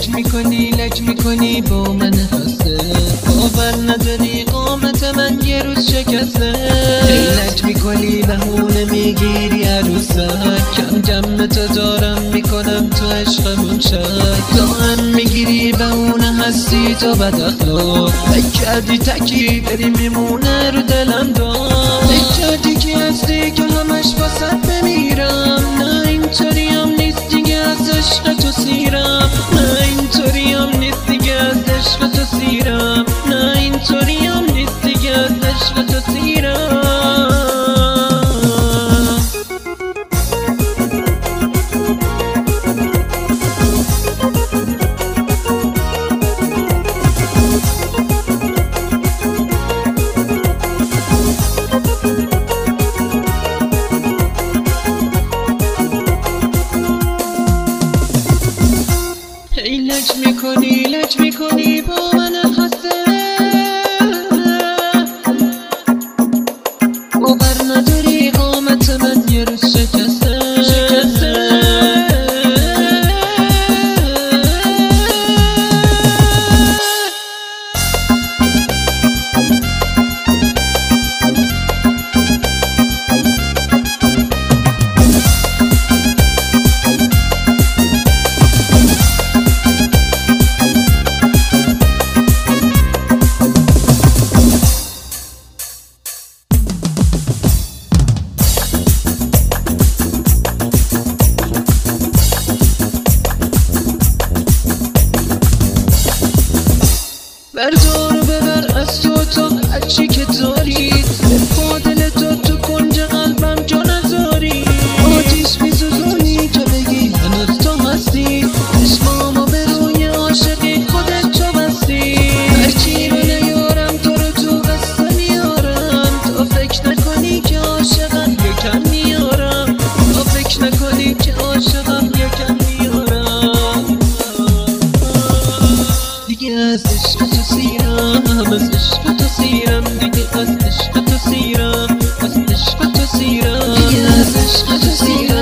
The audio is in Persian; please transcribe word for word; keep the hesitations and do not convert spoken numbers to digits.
لج میکنی لج میکنی با من خسته، باور نداری قامت من یه روز شکسته. لج میکنی بهونه میگیری عروسک، کم جمع تو دارم میکنم تو عشقمون شک. تو هم میگیری بهونه هستی تو بد اخلاق، بکردی تکی بری میمونه رو دلم دار. بکردی که هستی که همش واسد بمیرم، نه اینطوری هم نیست دیگه از عشق تو سیرم، نه اینطوری هم نیست دیگه از عشق تو سیرم، نه اینطوری هم نیست دیگه از عشق تو سیرم. لج میکنی لج میکنی با من خسته، باور نداری قامت من یه روز شکسته شکسته. بردار و ببر از تو تو هرچی که داری، با دل تو تو کنج قلبم جا نذاری. آتیش میسوزونی که بگی هنوز تو هستی، چشمامو به روی عاشقی خودت چو بستی. هرچی رو نیارم تو رو تو قصه میارم، تو فکر نکنی که عاشقم یکم میارم، تو فکر نکنی که عاشقم یکم میارم. دیگه از عشق تو سیرم، از عشق تو سیرم، دیگه از عشق تو سیرم، از عشق تو سیرم، دیگه از عشق تو سیرم.